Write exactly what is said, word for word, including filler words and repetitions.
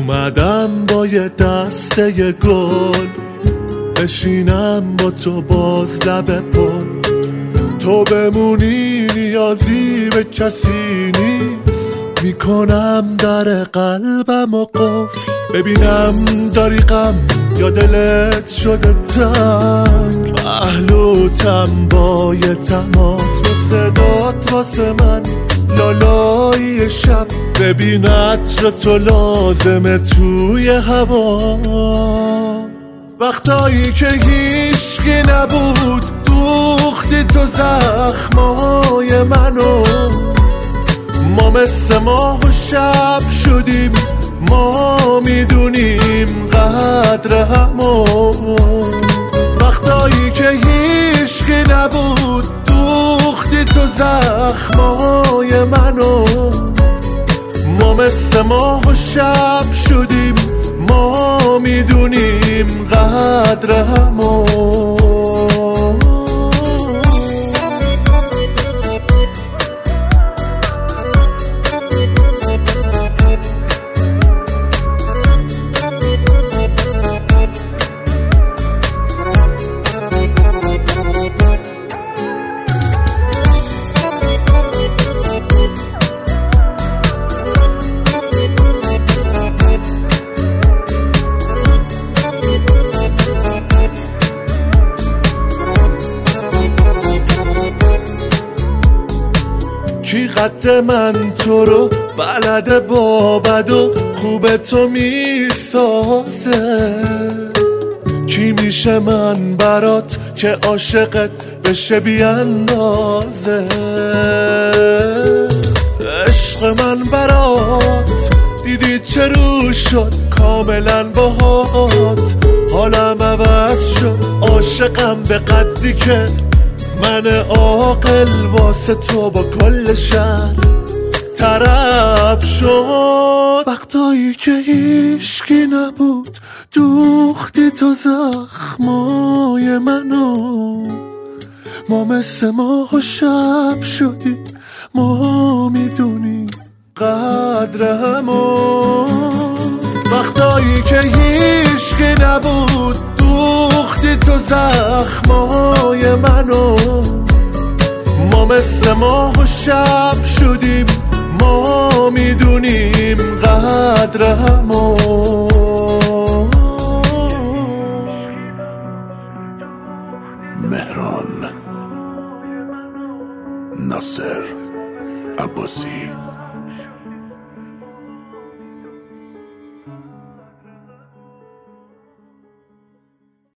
اومدم با یه دسته گل بشینم با تو باز لب پر، تو بمونی نیازی به کسی نیست، میکنم در قلبم و قفل، ببینم داری غم یا دلت شده تنگ، محلوتم با یه تماس و صدات واسه من لالایی شب، ببین عطر تو لازمه توی هوا، وقتایی که هیچکی نبود دوختی تو زخمای منو، ما مثل ماه و شب شدیم، ما میدونیم قدر همو، وقتایی که هیچکی نبود دوختی تو زخمای منو، ما مثل ماه و شب شدیم، ما میدونیم قدر همو. کی قد من تو رو بلده با بد و خوب تو میسازه، کی میشه من برات که عاشقت بشه بی اندازه، عشق من برات دیدی چه رو شد کاملا باهات، حالم عوض شد عاشقم به قدری که من عاقل واسه تو با کل شهر طرف شد، وقتایی که هیچکی نبود دوختی تو زخمای منو، ما مثل ماه و شب شدیم، ما میدونیم قدر همو، وقتایی که هیچکی نبود دوختی تو زخمای منو، ما مثل ماه و شب شدیم، ما میدونیم قدر همو. مهران ناصر عباسی